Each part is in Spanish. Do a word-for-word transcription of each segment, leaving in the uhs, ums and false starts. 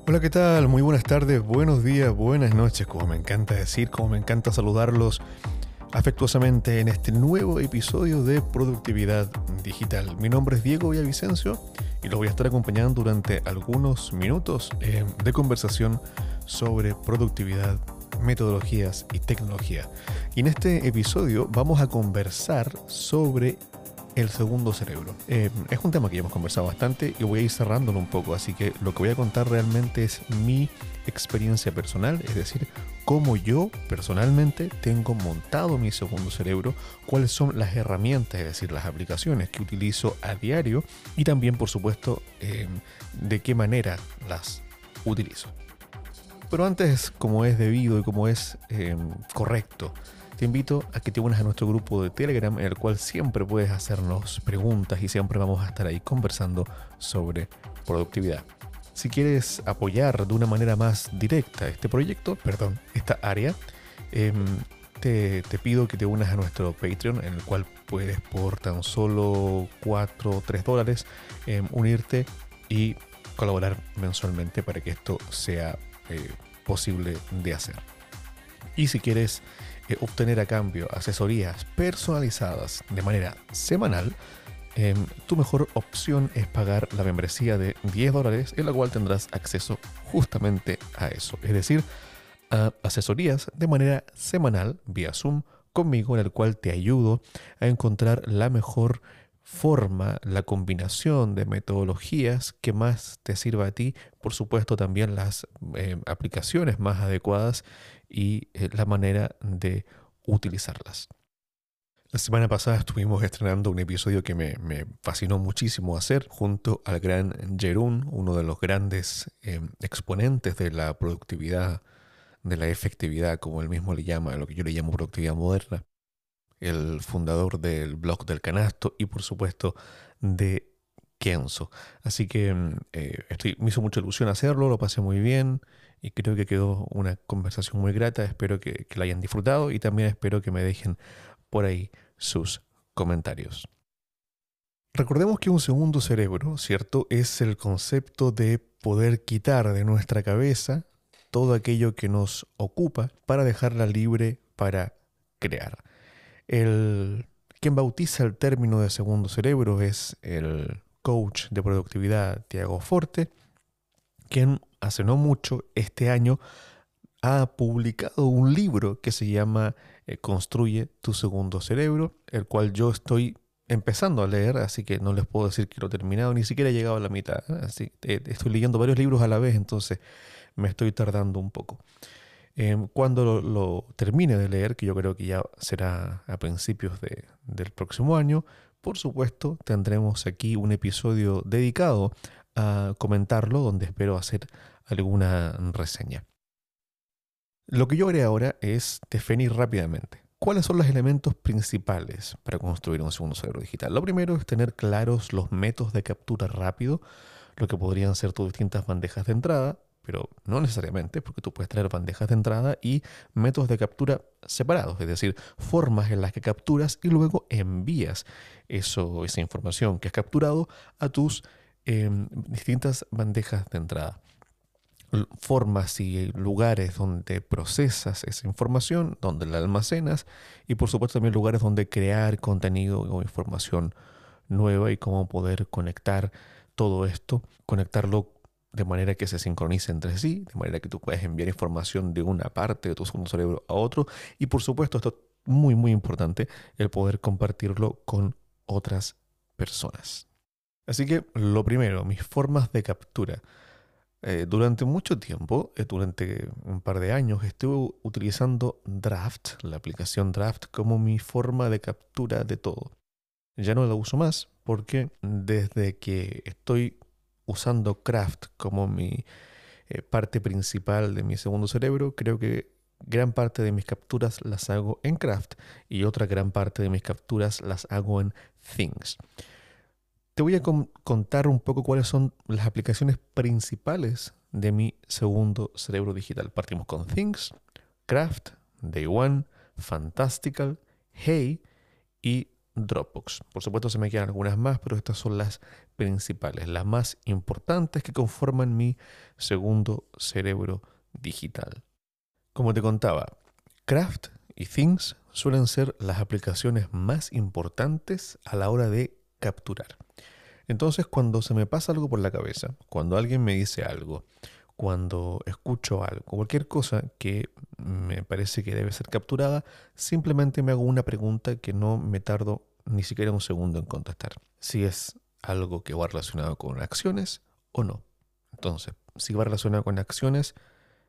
Hola, ¿qué tal? Muy buenas tardes, buenos días, buenas noches, como me encanta decir, como me encanta saludarlos afectuosamente en este nuevo episodio de Productividad Digital. Mi nombre es Diego Villavicencio y los voy a estar acompañando durante algunos minutos eh, de conversación sobre productividad, metodologías y tecnología. Y en este episodio vamos a conversar sobre el segundo cerebro. Eh, es un tema que ya hemos conversado bastante y voy a ir cerrándolo un poco, así que lo que voy a contar realmente es mi experiencia personal, es decir, cómo yo personalmente tengo montado mi segundo cerebro, cuáles son las herramientas, es decir, las aplicaciones que utilizo a diario y también, por supuesto, eh, de qué manera las utilizo. Pero antes, como es debido y como es eh, correcto, te invito a que te unas a nuestro grupo de Telegram, en el cual siempre puedes hacernos preguntas y siempre vamos a estar ahí conversando sobre productividad. Si quieres apoyar de una manera más directa este proyecto, perdón, esta área, eh, te, te pido que te unas a nuestro Patreon, en el cual puedes por tan solo cuatro o tres dólares eh, unirte y colaborar mensualmente para que esto sea eh, posible de hacer. Y si quieres eh, obtener a cambio asesorías personalizadas de manera semanal, eh, tu mejor opción es pagar la membresía de diez dólares, en la cual tendrás acceso justamente a eso. Es decir, a asesorías de manera semanal vía Zoom conmigo, en el cual te ayudo a encontrar la mejor forma, la combinación de metodologías que más te sirva a ti, por supuesto también las eh, aplicaciones más adecuadas y eh, la manera de utilizarlas. La semana pasada estuvimos estrenando un episodio que me, me fascinó muchísimo hacer junto al gran Jeroen, uno de los grandes eh, exponentes de la productividad, de la efectividad, como él mismo le llama, lo que yo le llamo productividad moderna, el fundador del blog del Canasto y por supuesto de Kenzo. Así que eh, estoy, me hizo mucha ilusión hacerlo, lo pasé muy bien y creo que quedó una conversación muy grata. Espero que, que la hayan disfrutado y también espero que me dejen por ahí sus comentarios. Recordemos que un segundo cerebro, ¿cierto?, es el concepto de poder quitar de nuestra cabeza todo aquello que nos ocupa para dejarla libre para crear. El, quien bautiza el término de segundo cerebro es el coach de productividad Tiago Forte, quien hace no mucho, este año, ha publicado un libro que se llama eh, Construye tu segundo cerebro, el cual yo estoy empezando a leer, así que no les puedo decir que lo he terminado, ni siquiera he llegado a la mitad. Así, eh, estoy leyendo varios libros a la vez, entonces me estoy tardando un poco. Eh, cuando lo, lo termine de leer, que yo creo que ya será a principios de, del próximo año, por supuesto tendremos aquí un episodio dedicado a comentarlo, donde espero hacer alguna reseña. Lo que yo haré ahora es definir rápidamente cuáles son los elementos principales para construir un segundo cerebro digital. Lo primero es tener claros los métodos de captura rápido, lo que podrían ser tus distintas bandejas de entrada, pero no necesariamente, porque tú puedes tener bandejas de entrada y métodos de captura separados, es decir, formas en las que capturas y luego envías eso, esa información que has capturado a tus eh, distintas bandejas de entrada. Formas y lugares donde procesas esa información, donde la almacenas y por supuesto también lugares donde crear contenido o información nueva y cómo poder conectar todo esto, conectarlo de manera que se sincronice entre sí, de manera que tú puedas enviar información de una parte de tu segundo cerebro a otro y por supuesto esto es muy muy importante, el poder compartirlo con otras personas. Así que lo primero, mis formas de captura. Eh, durante mucho tiempo, eh, durante un par de años, estuve utilizando Draft, la aplicación Draft, como mi forma de captura de todo. Ya no la uso más porque desde que estoy usando Craft como mi eh, parte principal de mi segundo cerebro, creo que gran parte de mis capturas las hago en Craft y otra gran parte de mis capturas las hago en Things. Te voy a con- contar un poco cuáles son las aplicaciones principales de mi segundo cerebro digital. Partimos con Things, Craft, Day One, Fantastical, Hey y Dropbox. Por supuesto se me quedan algunas más, pero estas son las principales, las más importantes que conforman mi segundo cerebro digital. Como te contaba, Craft y Things suelen ser las aplicaciones más importantes a la hora de capturar. Entonces, cuando se me pasa algo por la cabeza, cuando alguien me dice algo, cuando escucho algo, cualquier cosa que me parece que debe ser capturada, simplemente me hago una pregunta que no me tardo ni siquiera un segundo en contestar. Si es algo que va relacionado con acciones o no. Entonces, si va relacionado con acciones,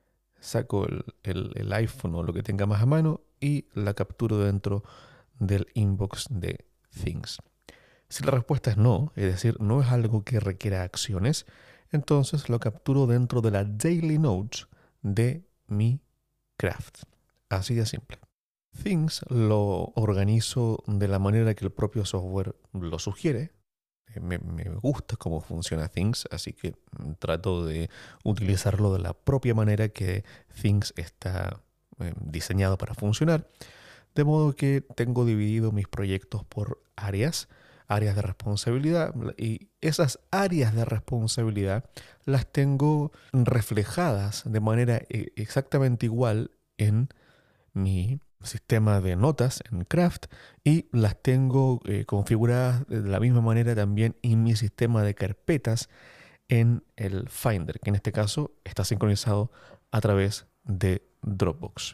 saco el, el, el iPhone o lo que tenga más a mano y la capturo dentro del inbox de Things. Si la respuesta es no, es decir, no es algo que requiera acciones, entonces lo capturo dentro de la Daily Notes de mi Craft. Así de simple. Things lo organizo de la manera que el propio software lo sugiere. Me, me gusta cómo funciona Things, así que trato de utilizarlo de la propia manera que Things está eh, diseñado para funcionar. De modo que tengo dividido mis proyectos por áreas, áreas de responsabilidad, y esas áreas de responsabilidad las tengo reflejadas de manera exactamente igual en mi sistema de notas en Craft y las tengo eh, configuradas de la misma manera también en mi sistema de carpetas en el Finder, que en este caso está sincronizado a través de Dropbox.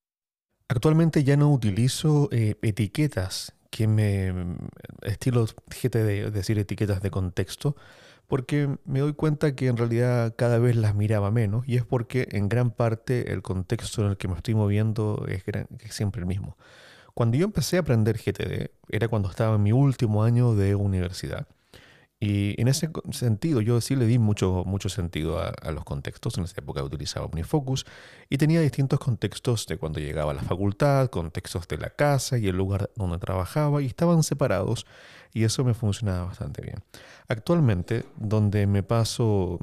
Actualmente ya no utilizo eh, etiquetas que me estilo G T D, es decir, etiquetas de contexto, porque me doy cuenta que en realidad cada vez las miraba menos y es porque en gran parte el contexto en el que me estoy moviendo es, gran, es siempre el mismo. Cuando yo empecé a aprender G T D era cuando estaba en mi último año de universidad. Y en ese sentido, yo sí le di mucho, mucho sentido a, a los contextos. En esa época utilizaba OmniFocus y tenía distintos contextos de cuando llegaba a la facultad, contextos de la casa y el lugar donde trabajaba, y estaban separados y eso me funcionaba bastante bien. Actualmente, donde me paso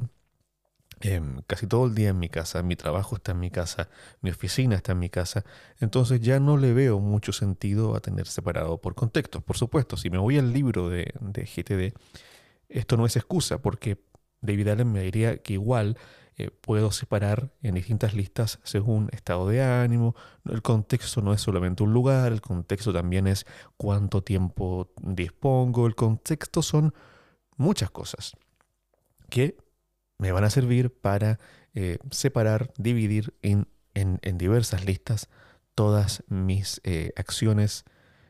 eh, casi todo el día en mi casa, mi trabajo está en mi casa, mi oficina está en mi casa, entonces ya no le veo mucho sentido a tener separado por contextos. Por supuesto, si me voy al libro de, de G T D, esto no es excusa, porque David Allen me diría que igual eh, puedo separar en distintas listas según estado de ánimo. El contexto no es solamente un lugar, el contexto también es cuánto tiempo dispongo. El contexto son muchas cosas que me van a servir para eh, separar, dividir en, en, en diversas listas todas mis eh, acciones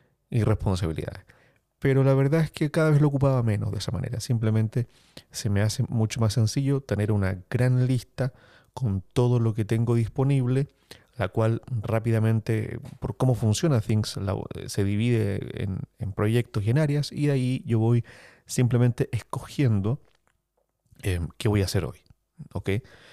y responsabilidades. Pero la verdad es que cada vez lo ocupaba menos de esa manera. Simplemente se me hace mucho más sencillo tener una gran lista con todo lo que tengo disponible, la cual rápidamente, por cómo funciona Things, la, se divide en, en proyectos y en áreas, y de ahí yo voy simplemente escogiendo eh, qué voy a hacer hoy. ¿Ok?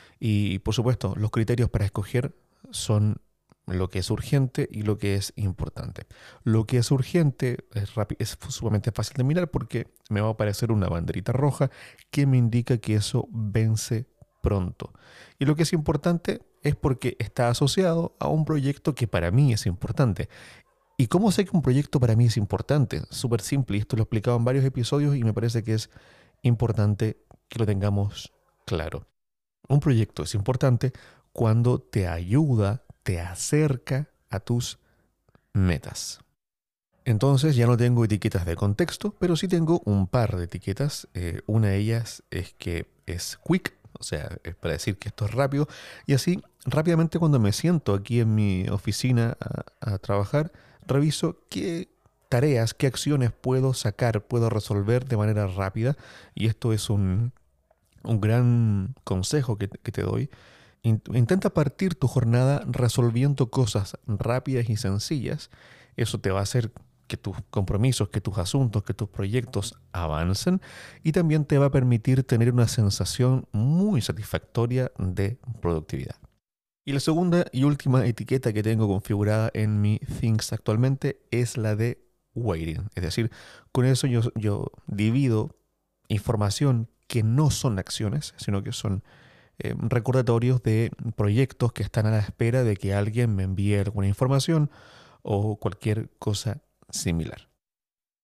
Y por supuesto, los criterios para escoger son lo que es urgente y lo que es importante. Lo que es urgente es, es sumamente fácil de mirar porque me va a aparecer una banderita roja que me indica que eso vence pronto. Y lo que es importante es porque está asociado a un proyecto que para mí es importante. ¿Y cómo sé que un proyecto para mí es importante? Súper simple, y esto lo he explicado en varios episodios y me parece que es importante que lo tengamos claro. Un proyecto es importante cuando te ayuda, te acerca a tus metas. Entonces ya no tengo etiquetas de contexto, pero sí tengo un par de etiquetas. Eh, una de ellas es que es quick, o sea, es para decir que esto es rápido. Y así, rápidamente cuando me siento aquí en mi oficina a, a trabajar, reviso qué tareas, qué acciones puedo sacar, puedo resolver de manera rápida. Y esto es un, un gran consejo que, que te doy. Intenta partir tu jornada resolviendo cosas rápidas y sencillas. Eso te va a hacer que tus compromisos, que tus asuntos, que tus proyectos avancen y también te va a permitir tener una sensación muy satisfactoria de productividad. Y la segunda y última etiqueta que tengo configurada en mi Things actualmente es la de waiting. Es decir, con eso yo, yo divido información que no son acciones, sino que son Eh, recordatorios de proyectos que están a la espera de que alguien me envíe alguna información o cualquier cosa similar.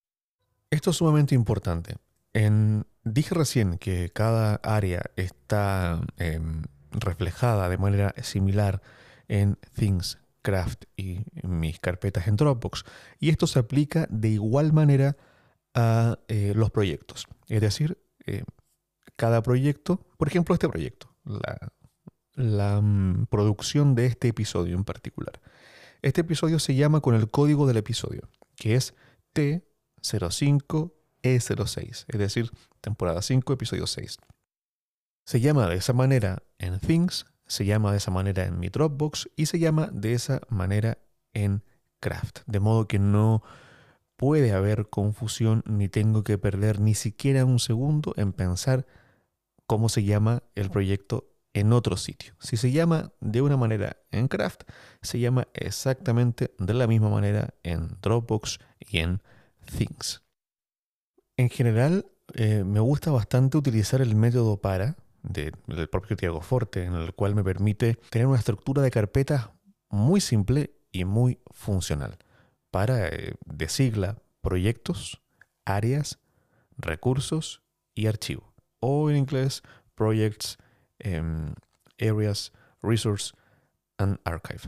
Esto es sumamente importante. En, dije recién que cada área está eh, reflejada de manera similar en Things, Craft y mis carpetas en Dropbox. Y esto se aplica de igual manera a eh, los proyectos. Es decir, eh, cada proyecto, por ejemplo este proyecto, la, la um, producción de este episodio en particular. Este episodio se llama con el código del episodio, que es T cero cinco E cero seis, es decir, temporada cinco, episodio seis. Se llama de esa manera en Things, se llama de esa manera en mi Dropbox y se llama de esa manera en Craft. De modo que no puede haber confusión ni tengo que perder ni siquiera un segundo en pensar cómo se llama el proyecto en otro sitio. Si se llama de una manera en Craft, se llama exactamente de la misma manera en Dropbox y en Things. En general, eh, me gusta bastante utilizar el método para de, del propio Tiago Forte, en el cual me permite tener una estructura de carpetas muy simple y muy funcional. Para, eh, de sigla, proyectos, áreas, recursos y archivo. O en inglés, projects, um, areas, resource and archive.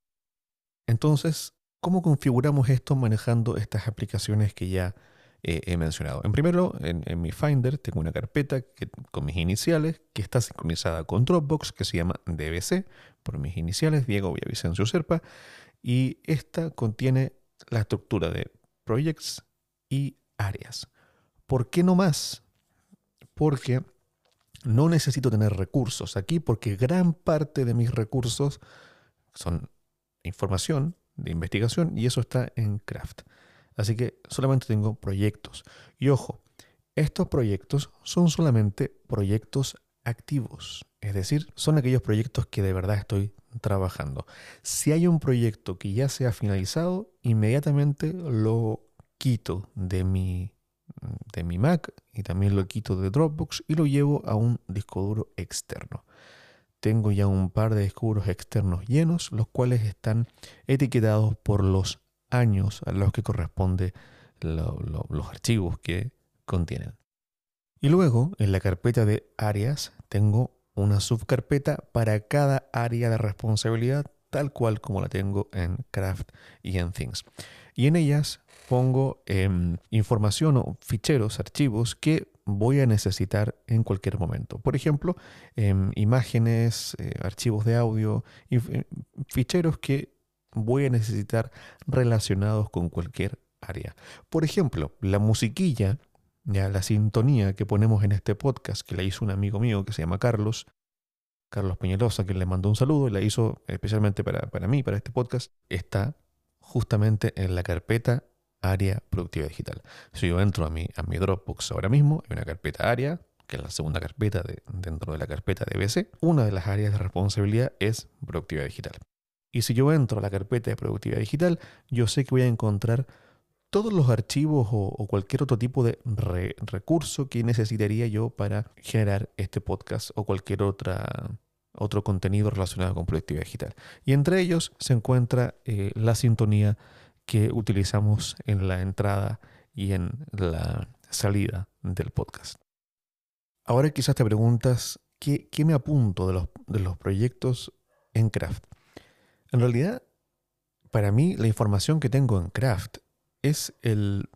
Entonces, ¿cómo configuramos esto manejando estas aplicaciones que ya eh, he mencionado? En primero, en, en mi Finder tengo una carpeta que, con mis iniciales que está sincronizada con Dropbox, que se llama D B C, por mis iniciales, Diego Villavicencio Serpa, y esta contiene la estructura de projects y áreas. ¿Por qué no más? Porque no necesito tener recursos aquí, porque gran parte de mis recursos son información de investigación y eso está en Craft. Así que solamente tengo proyectos. Y ojo, estos proyectos son solamente proyectos activos. Es decir, son aquellos proyectos que de verdad estoy trabajando. Si hay un proyecto que ya se ha finalizado, inmediatamente lo quito de mi, de mi Mac y también lo quito de Dropbox y lo llevo a un disco duro externo. Tengo ya un par de discos duros externos llenos, los cuales están etiquetados por los años a los que corresponde lo, lo, los archivos que contienen. Y luego, en la carpeta de áreas, tengo una subcarpeta para cada área de responsabilidad, tal cual como la tengo en Craft y en Things. Y en ellas pongo eh, información o ficheros, archivos que voy a necesitar en cualquier momento. Por ejemplo, eh, imágenes, eh, archivos de audio, y, eh, ficheros que voy a necesitar relacionados con cualquier área. Por ejemplo, la musiquilla, ya la sintonía que ponemos en este podcast, que la hizo un amigo mío que se llama Carlos, Carlos Peñalosa, que le mandó un saludo y la hizo especialmente para, para mí, para este podcast, está justamente en la carpeta área productividad digital. Si yo entro a mi, a mi Dropbox ahora mismo, hay una carpeta área, que es la segunda carpeta de, dentro de la carpeta de B C. Una de las áreas de responsabilidad es productividad digital. Y si yo entro a la carpeta de productividad digital, yo sé que voy a encontrar todos los archivos o, o cualquier otro tipo de re, recurso que necesitaría yo para generar este podcast o cualquier otra, otro contenido relacionado con productividad digital. Y entre ellos se encuentra eh, la sintonía que utilizamos en la entrada y en la salida del podcast. Ahora quizás te preguntas, ¿qué, qué me apunto de los, de los proyectos en Craft? En realidad, para mí, la información que tengo en Craft es el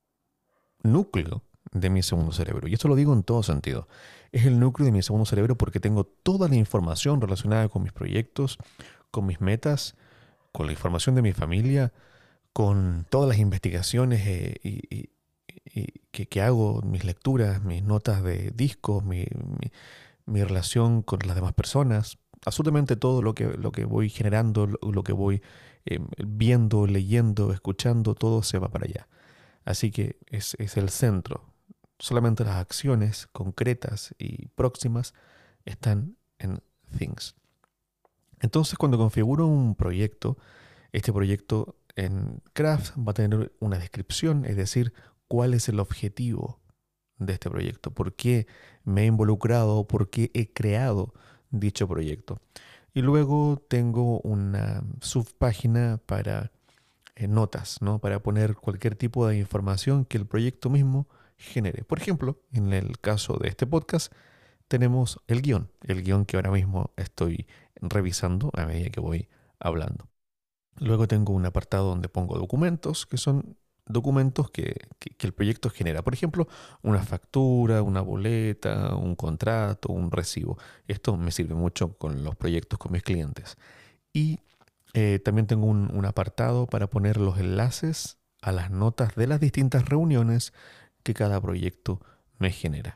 núcleo de mi segundo cerebro. Y esto lo digo en todo sentido. Es el núcleo de mi segundo cerebro porque tengo toda la información relacionada con mis proyectos, con mis metas, con la información de mi familia, con todas las investigaciones eh, y, y, y que, que hago, mis lecturas, mis notas de discos, mi, mi, mi relación con las demás personas. Absolutamente todo lo que, lo que voy generando, lo, lo que voy eh, viendo, leyendo, escuchando, todo se va para allá. Así que es, es el centro. Solamente las acciones concretas y próximas están en Things. Entonces, cuando configuro un proyecto, este proyecto en Craft va a tener una descripción, es decir, cuál es el objetivo de este proyecto, por qué me he involucrado, por qué he creado dicho proyecto. Y luego tengo una subpágina para eh, notas, ¿no? Para poner cualquier tipo de información que el proyecto mismo genere. Por ejemplo, en el caso de este podcast, tenemos el guión, el guión que ahora mismo estoy revisando a medida que voy hablando. Luego tengo un apartado donde pongo documentos, que son documentos que, que, que el proyecto genera. Por ejemplo, una factura, una boleta, un contrato, un recibo. Esto me sirve mucho con los proyectos con mis clientes. Y eh, también tengo un, un apartado para poner los enlaces a las notas de las distintas reuniones que cada proyecto me genera.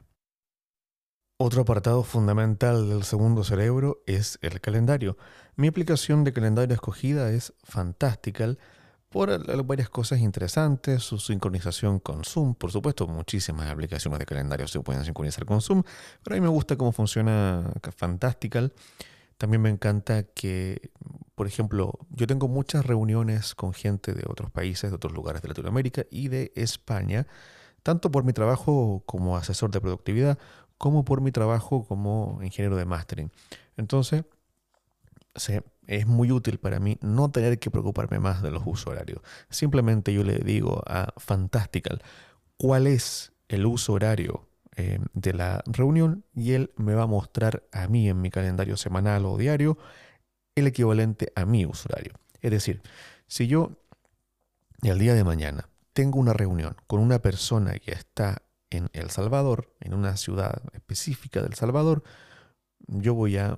Otro apartado fundamental del segundo cerebro es el calendario. Mi aplicación de calendario escogida es Fantastical por varias cosas interesantes, su sincronización con Zoom. Por supuesto, muchísimas aplicaciones de calendario se pueden sincronizar con Zoom, pero a mí me gusta cómo funciona Fantastical. También me encanta que, por ejemplo, yo tengo muchas reuniones con gente de otros países, de otros lugares de Latinoamérica y de España, tanto por mi trabajo como asesor de productividad, como por mi trabajo como ingeniero de mastering. Entonces, sí, es muy útil para mí no tener que preocuparme más de los usos horarios. Simplemente yo le digo a Fantastical cuál es el uso horario eh, de la reunión y él me va a mostrar a mí en mi calendario semanal o diario el equivalente a mi uso horario. Es decir, si yo el día de mañana tengo una reunión con una persona que está en El Salvador, en una ciudad específica de El Salvador, yo voy a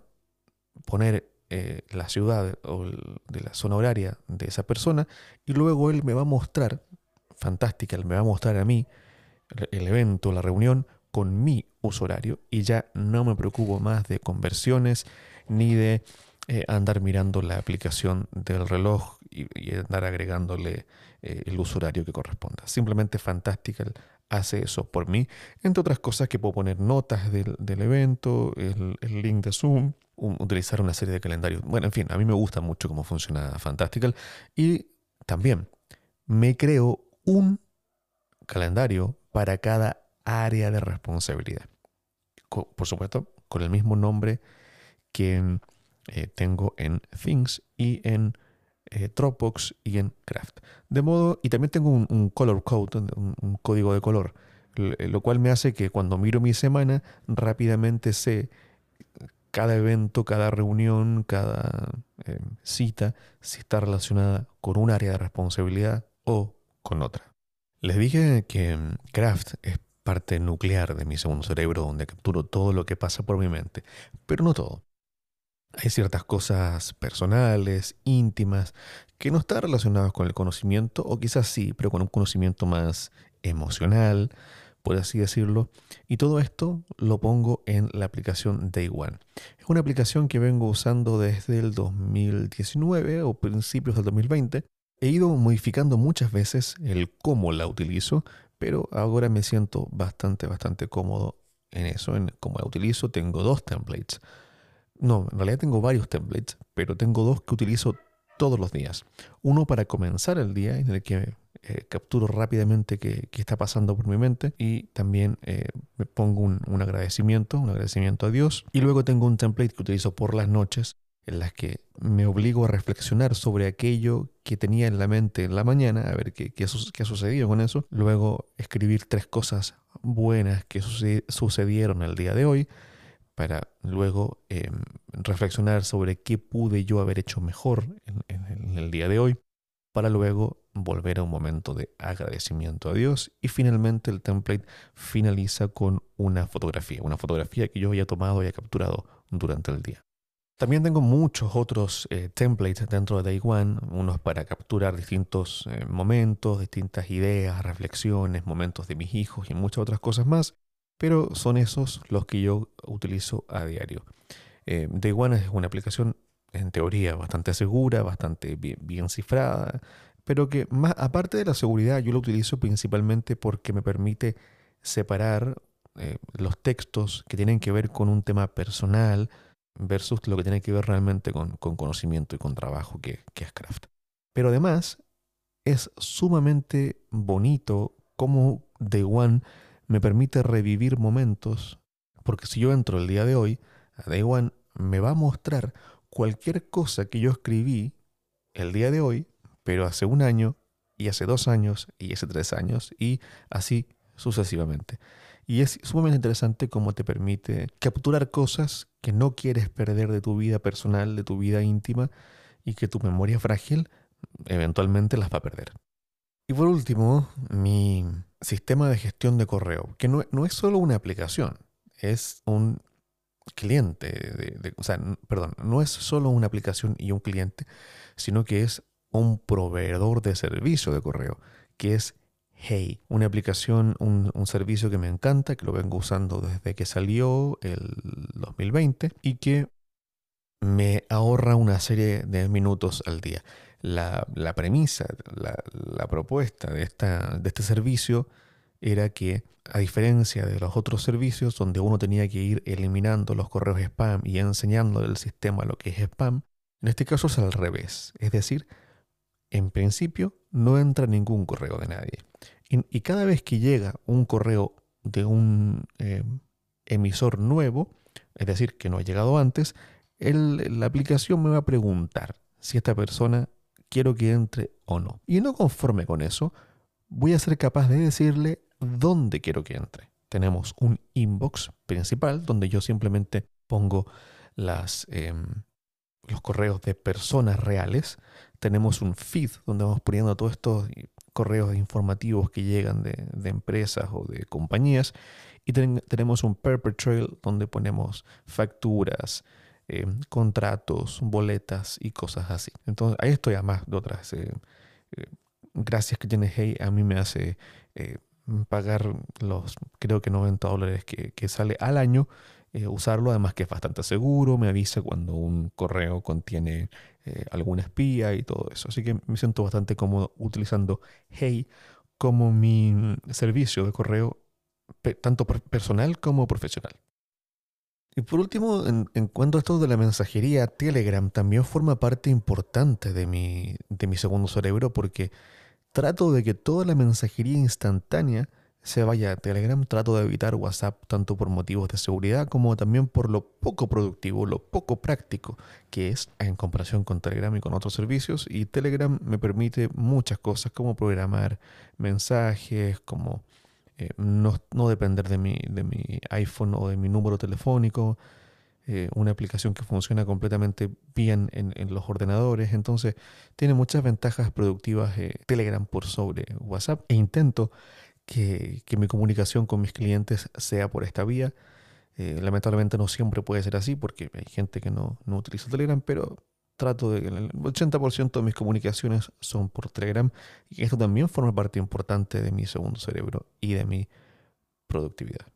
poner eh, la ciudad o el, de la zona horaria de esa persona y luego él me va a mostrar, Fantastical, me va a mostrar a mí el evento, la reunión con mi uso horario y ya no me preocupo más de conversiones ni de eh, andar mirando la aplicación del reloj y, y andar agregándole eh, el uso horario que corresponda. Simplemente Fantastical hace eso por mí, entre otras cosas que puedo poner notas del, del evento, el, el link de Zoom, un, utilizar una serie de calendarios. Bueno, en fin, a mí me gusta mucho cómo funciona Fantastical y también me creo un calendario para cada área de responsabilidad. Co- por supuesto, con el mismo nombre que eh, tengo en Things y en eh, Dropbox y en Craft. De modo, y también tengo un, un color code, un, un código de color, lo cual me hace que cuando miro mi semana rápidamente sé cada evento, cada reunión, cada eh, cita, si está relacionada con un área de responsabilidad o con otra. Les dije que mm, Craft es parte nuclear de mi segundo cerebro donde capturo todo lo que pasa por mi mente, pero no todo. Hay ciertas cosas personales, íntimas, que no están relacionadas con el conocimiento, o quizás sí, pero con un conocimiento más emocional, por así decirlo. Y todo esto lo pongo en la aplicación Day One. Es una aplicación que vengo usando desde el dos mil diecinueve o principios del dos mil veinte. He ido modificando muchas veces el cómo la utilizo, pero ahora me siento bastante, bastante cómodo en eso, en cómo la utilizo. Tengo dos templates. No, en realidad tengo varios templates, pero tengo dos que utilizo todos los días. Uno para comenzar el día, en el que eh, capturo rápidamente qué, qué está pasando por mi mente y también eh, me pongo un, un agradecimiento, un agradecimiento a Dios. Y luego tengo un template que utilizo por las noches, en las que me obligo a reflexionar sobre aquello que tenía en la mente en la mañana, a ver qué, qué, qué ha sucedido con eso. Luego escribir tres cosas buenas que sucedieron el día de hoy, para luego eh, reflexionar sobre qué pude yo haber hecho mejor en, en, en el día de hoy, para luego volver a un momento de agradecimiento a Dios. Y finalmente el template finaliza con una fotografía, una fotografía que yo haya tomado y haya capturado durante el día. También tengo muchos otros eh, templates dentro de Day One, unos para capturar distintos eh, momentos, distintas ideas, reflexiones, momentos de mis hijos y muchas otras cosas más. Pero son esos los que yo utilizo a diario. Eh, Day One es una aplicación en teoría bastante segura, bastante bien, bien cifrada, pero que más aparte de la seguridad yo lo utilizo principalmente porque me permite separar eh, los textos que tienen que ver con un tema personal versus lo que tiene que ver realmente con, con conocimiento y con trabajo que, que es Craft. Pero además es sumamente bonito cómo Day One me permite revivir momentos, porque si yo entro el día de hoy, a Day One me va a mostrar cualquier cosa que yo escribí el día de hoy, pero hace un año, y hace dos años, y hace tres años, y así sucesivamente. Y es sumamente interesante cómo te permite capturar cosas que no quieres perder de tu vida personal, de tu vida íntima, y que tu memoria frágil eventualmente las va a perder. Y por último, mi sistema de gestión de correo, que no, no es solo una aplicación, es un cliente, de, de, o sea, perdón, no es solo una aplicación y un cliente, sino que es un proveedor de servicio de correo, que es Hey, una aplicación, un, un servicio que me encanta, que lo vengo usando desde que salió el dos mil veinte y que me ahorra una serie de minutos al día. La, la premisa, la, la propuesta de, esta, de este servicio era que, a diferencia de los otros servicios donde uno tenía que ir eliminando los correos spam y enseñando al sistema lo que es spam, en este caso es al revés. Es decir, en principio no entra ningún correo de nadie. Y, y cada vez que llega un correo de un eh, emisor nuevo, es decir, que no ha llegado antes, el, la aplicación me va a preguntar si esta persona quiero que entre o no. Y no conforme con eso, voy a ser capaz de decirle dónde quiero que entre. Tenemos un inbox principal donde yo simplemente pongo las, eh, los correos de personas reales. Tenemos un feed donde vamos poniendo todos estos correos informativos que llegan de, de empresas o de compañías. Y ten, tenemos un paper trail donde ponemos facturas, eh, contratos, boletas y cosas así. Entonces, ahí estoy, además de otras eh, eh, gracias que tiene Hey, a mí me hace eh, pagar los, creo que noventa dólares que, que sale al año, eh, usarlo, además que es bastante seguro, me avisa cuando un correo contiene eh, alguna espía y todo eso. Así que me siento bastante cómodo utilizando Hey como mi servicio de correo, pe- tanto personal como profesional. Y por último, en, en cuanto a esto de la mensajería, Telegram también forma parte importante de mi, de mi segundo cerebro, porque trato de que toda la mensajería instantánea se vaya a Telegram. Trato de evitar WhatsApp tanto por motivos de seguridad como también por lo poco productivo, lo poco práctico que es en comparación con Telegram y con otros servicios. Y Telegram me permite muchas cosas como programar mensajes, como eh, no, no depender de mi, de mi iPhone o de mi número telefónico. Eh, una aplicación que funciona completamente bien en, en los ordenadores. Entonces tiene muchas ventajas productivas eh, Telegram por sobre WhatsApp, e intento que, que mi comunicación con mis clientes sea por esta vía. Eh, lamentablemente no siempre puede ser así porque hay gente que no, no utiliza Telegram, pero trato de que el ochenta por ciento de mis comunicaciones son por Telegram, y esto también forma parte importante de mi segundo cerebro y de mi productividad.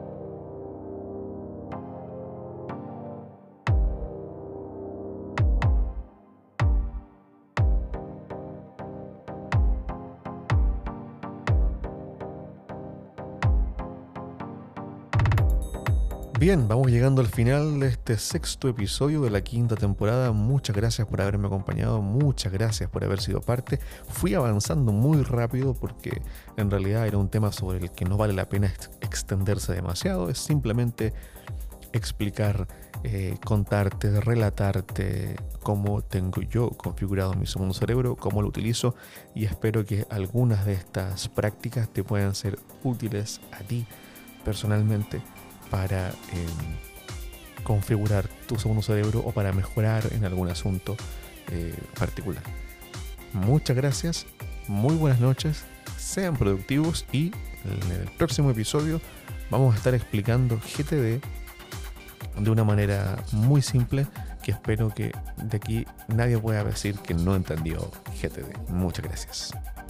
Bien, vamos llegando al final de este sexto episodio de la quinta temporada. Muchas gracias por haberme acompañado, muchas gracias por haber sido parte. Fui avanzando muy rápido porque en realidad era un tema sobre el que no vale la pena ex- extenderse demasiado. Es simplemente explicar, eh, contarte, relatarte cómo tengo yo configurado mi segundo cerebro, cómo lo utilizo, y espero que algunas de estas prácticas te puedan ser útiles a ti personalmente para eh, configurar tu segundo cerebro o para mejorar en algún asunto eh, particular. Muchas gracias, muy buenas noches, sean productivos, y en el próximo episodio vamos a estar explicando G T D de una manera muy simple, que espero que de aquí nadie pueda decir que no entendió G T D. Muchas gracias.